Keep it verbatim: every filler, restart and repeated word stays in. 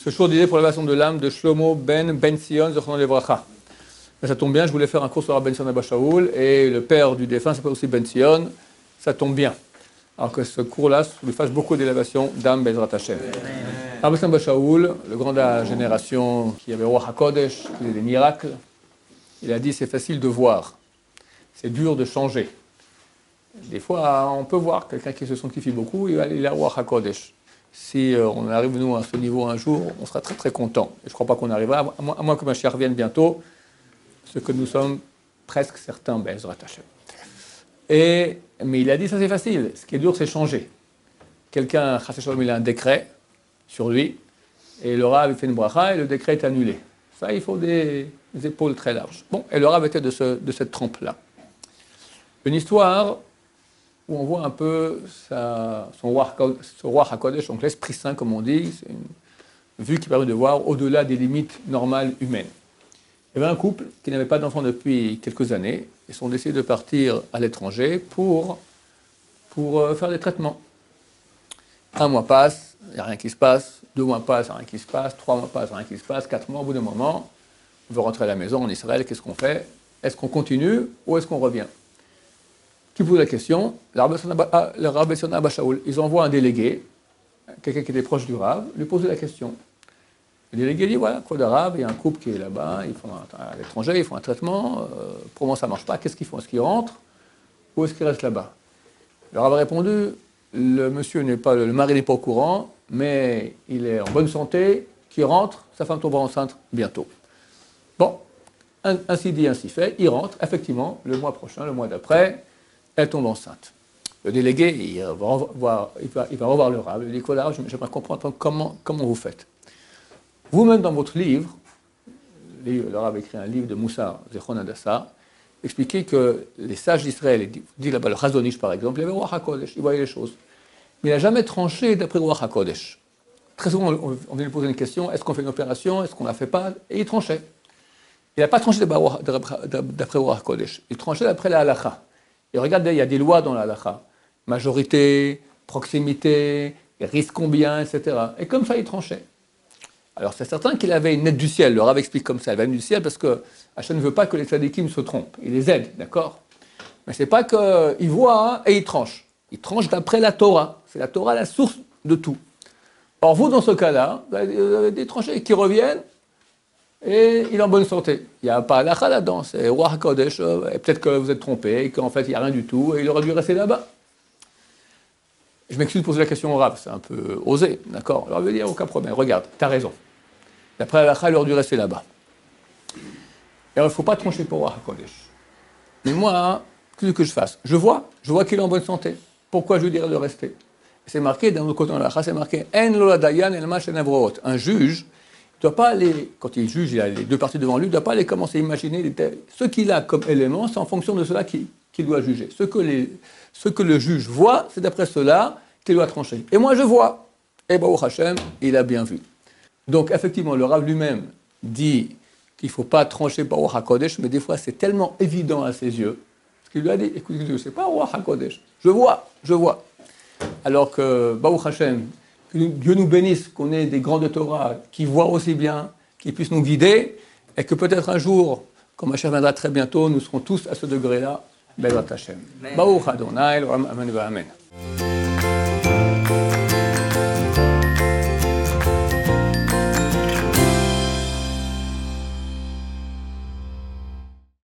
Ce jour d'idée pour l'élévation de l'âme de Shlomo ben Ben Sion, Zochron Levracha. Ça tombe bien, je voulais faire un cours sur Rabbi Ben Sion Abba Shaul, et le père du défunt s'appelle aussi Ben Sion. Ça tombe bien. Alors que ce cours-là lui fasse beaucoup d'élévation d'âme Bezrat Hashem. Rabbi Ben Sion Abba Shaul, le grand de la génération qui avait Roi HaKodesh, qui faisait des miracles, il a dit c'est facile de voir, c'est dur de changer. Des fois, on peut voir quelqu'un qui se sanctifie beaucoup, il a le Roi HaKodesh. Si euh, on arrive, nous, à ce niveau un jour, on sera très très content. Et je ne crois pas qu'on arrivera, à moins, à moins que Mashiach revienne bientôt, ce que nous sommes presque certains, Bezrat Hashem. Et, mais il a dit, ça c'est facile, ce qui est dur, c'est changer. Quelqu'un, Chassid Shalom, il a un décret sur lui, et le Rav, il fait une bracha, et le décret est annulé. Ça, il faut des, des épaules très larges. Bon, et le Rav était de, ce, de cette trempe-là. Une histoire où on voit un peu sa, son roi HaKodesh, donc l'Esprit Saint, comme on dit, c'est une vue qui permet de voir au-delà des limites normales humaines. Il y avait un couple qui n'avait pas d'enfant depuis quelques années, et sont décidés de partir à l'étranger pour, pour faire des traitements. Un mois passe, il n'y a rien qui se passe, deux mois passent, il n'y a rien qui se passe, trois mois passent, il n'y a rien qui se passe, quatre mois, au bout d'un moment, on veut rentrer à la maison en Israël, qu'est-ce qu'on fait? Est-ce qu'on continue ou est-ce qu'on revient? Qui pose la question, le Rabbi Ben Abba Shaul, ils envoient un délégué, quelqu'un qui était proche du Rav, lui poser la question. Le délégué dit, voilà, quoi de Rav, il y a un couple qui est là-bas, ils font un, à l'étranger, ils font un traitement, euh, pour moi ça ne marche pas, qu'est-ce qu'ils font? Est-ce qu'ils rentrent ou est-ce qu'ils restent là-bas? Le Rav a répondu, le monsieur n'est pas, le mari n'est pas au courant, mais il est en bonne santé, qui rentre, sa femme tombera enceinte bientôt. Bon, ainsi dit, ainsi fait, il rentre, effectivement, le mois prochain, le mois d'après, elle tombe enceinte. Le délégué, il va revoir, il va, il va revoir le Rav, il dit, voilà, j'aimerais comprendre comment, comment vous faites. Vous-même, dans votre livre, le Rav a écrit un livre de Moussa Zechon Hadassah, expliquez que les sages d'Israël, il dit là-bas le Chazon Ish par exemple, il avait Roi HaKodesh, il voyait les choses. Mais il n'a jamais tranché d'après Roi HaKodesh. Très souvent, on, on vient lui poser une question, est-ce qu'on fait une opération, est-ce qu'on ne la fait pas? Et il tranchait. Il n'a pas tranché d'après Roi HaKodesh, il tranchait d'après la halakha. Et regardez, il y a des lois dans la halakha. Majorité, proximité, risque combien, et cetera. Et comme ça, il tranchait. Alors c'est certain qu'il avait une aide du ciel, le Rav explique comme ça, il avait une aide du ciel parce que Hachem ne veut pas que les tzadikim se trompent, il les aide, d'accord? Mais c'est pas qu'il voit hein, et il tranche, il tranche d'après la Torah, c'est la Torah la source de tout. Or vous dans ce cas-là, vous avez des tranchés qui reviennent et il est en bonne santé. Il n'y a pas halakha là-dedans, c'est Roi HaKodesh, et peut-être que vous êtes trompé, et qu'en fait il n'y a rien du tout et il aurait dû rester là-bas. Je m'excuse de poser la question au Rav, c'est un peu osé, d'accord? Alors il veut dire aucun problème, regarde, tu as raison. D'après la il aurait dû rester là-bas. Et alors, il ne faut pas trancher pour Roi HaKodesh. Mais moi, qu'est-ce que je fasse? Je vois, je vois qu'il est en bonne santé. Pourquoi je lui dirais de rester? Et c'est marqué, d'un autre côté, dans la c'est marqué En lo dayan el mash enavroot. Un juge, il ne doit pas aller, quand il juge, il a les deux parties devant lui, il ne doit pas aller commencer à imaginer ce qu'il a comme élément, c'est en fonction de cela qu'il, qu'il doit juger. Ce que, les, ce que le juge voit, c'est d'après cela qu'il doit trancher. Et moi, je vois. Et Baruch Hashem, il a bien vu. Donc, effectivement, le Rav lui-même dit qu'il ne faut pas trancher par Roi HaKodesh, mais des fois, c'est tellement évident à ses yeux, parce qu'il lui a dit, écoute, je ne sais pas Roi HaKodesh, je vois, je vois. Alors que, Baruch Hashem, que Dieu nous bénisse, qu'on ait des grands de Torah qui voient aussi bien, qui puissent nous guider, et que peut-être un jour, quand Mashiach viendra très bientôt, nous serons tous à ce degré-là, Bezrat Hashem. Baruch Adonai, Amen, Amen.